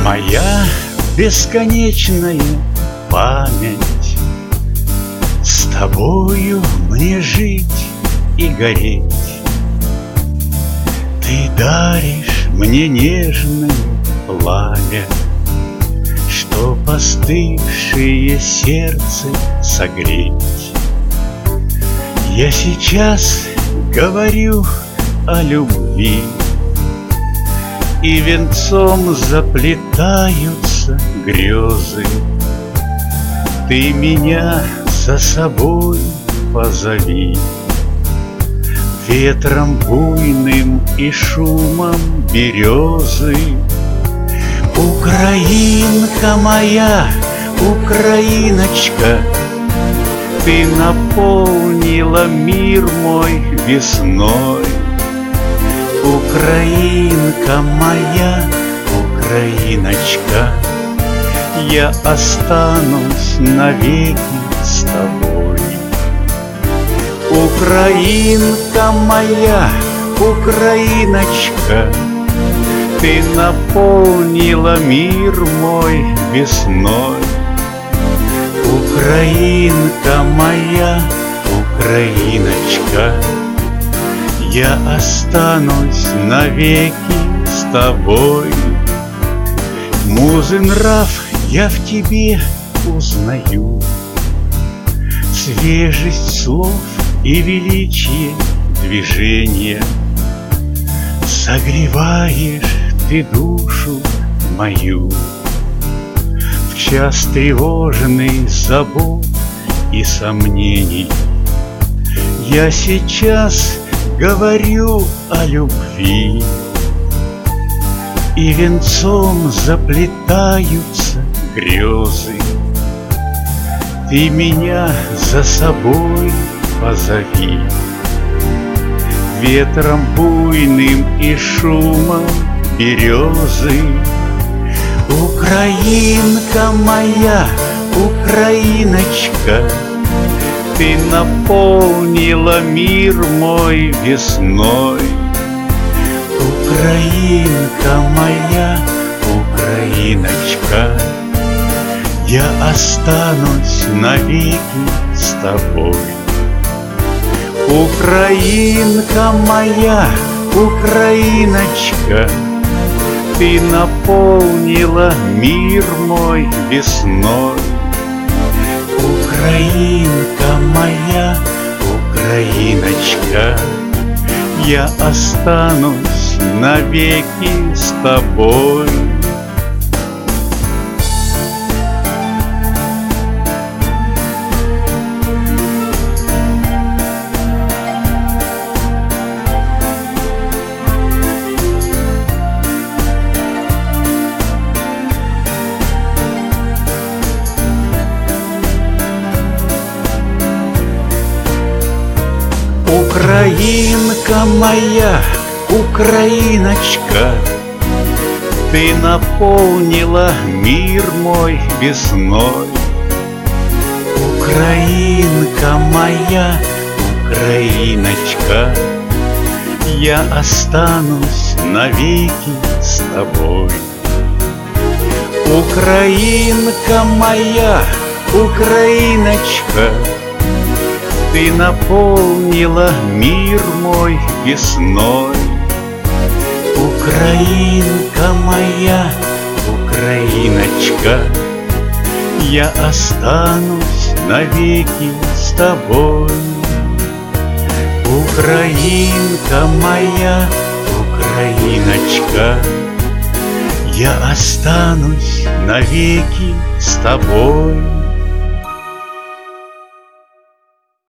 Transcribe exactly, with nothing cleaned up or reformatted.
Моя бесконечная память, с тобою мне жить и гореть. Ты даришь мне нежное пламя, что остывшее сердце согреть. Я сейчас говорю о любви, и венцом заплетаются грезы. Ты меня за собой позови, ветром буйным и шумом березы. Украинка моя, Украиночка, ты наполнила мир мой весной. Украинка моя, Украиночка, я останусь навеки с тобой. Украинка моя, Украиночка, ты наполнила мир мой весной. Украинка моя, Украиночка, я останусь навеки с тобой. Музы нрав я в тебе узнаю, свежесть слов и величие движения. Согреваешь ты душу мою в час тревожный забот и сомнений. Я сейчас говорю о любви, и венцом заплетаются грезы. Ты меня за собой позови, ветром буйным и шумом березы. Украинка моя, Украиночка, ты наполнила мир мой весной. Украинка моя, Украиночка, я останусь навеки с тобой. Украинка моя, Украиночка, ты наполнила мир мой весной. Украинка моя, Украиночка, я останусь навеки с тобой. Украинка моя, Украиночка, ты наполнила мир мой весной. Украинка моя, Украиночка, я останусь навеки с тобой. Украинка моя, Украиночка, ты наполнила мир мой весной. Украинка моя, Украиночка, я останусь навеки с тобой. Украинка моя, Украиночка, я останусь навеки с тобой.